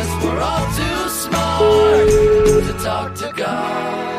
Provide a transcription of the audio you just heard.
guess we're all too smart to talk to God.